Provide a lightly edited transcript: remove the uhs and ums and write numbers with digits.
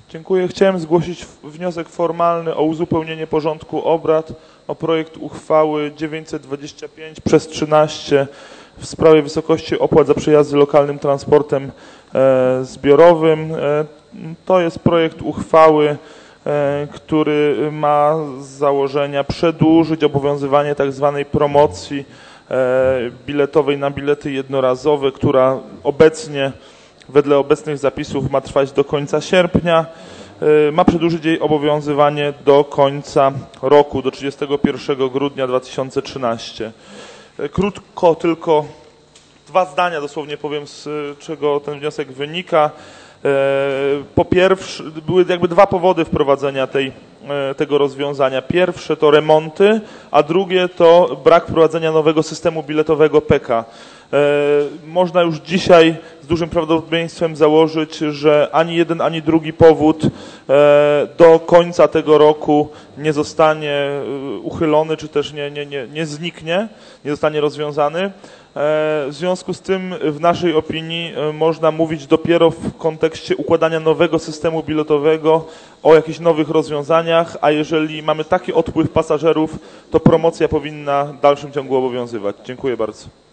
Dziękuję. Chciałem zgłosić wniosek formalny o uzupełnienie porządku obrad o projekt uchwały 925/13 w sprawie wysokości opłat za przejazdy lokalnym transportem zbiorowym. To jest projekt uchwały, który ma z założenia przedłużyć obowiązywanie tzw. promocji biletowej na bilety jednorazowe, która obecnie wedle obecnych zapisów ma trwać do końca sierpnia. Ma przedłużyć jej obowiązywanie do końca roku, do 31 grudnia 2013. Krótko tylko dwa zdania dosłownie powiem, z czego ten wniosek wynika. Po pierwsze, były jakby dwa powody wprowadzenia tego rozwiązania. Pierwsze to remonty, a drugie to brak wprowadzenia nowego systemu biletowego PK. Można już dzisiaj z dużym prawdopodobieństwem założyć, że ani jeden, ani drugi powód do końca tego roku nie zostanie uchylony, czy też nie zniknie, nie zostanie rozwiązany. W związku z tym w naszej opinii można mówić dopiero w kontekście układania nowego systemu biletowego o jakichś nowych rozwiązaniach, a jeżeli mamy taki odpływ pasażerów, to promocja powinna w dalszym ciągu obowiązywać. Dziękuję bardzo.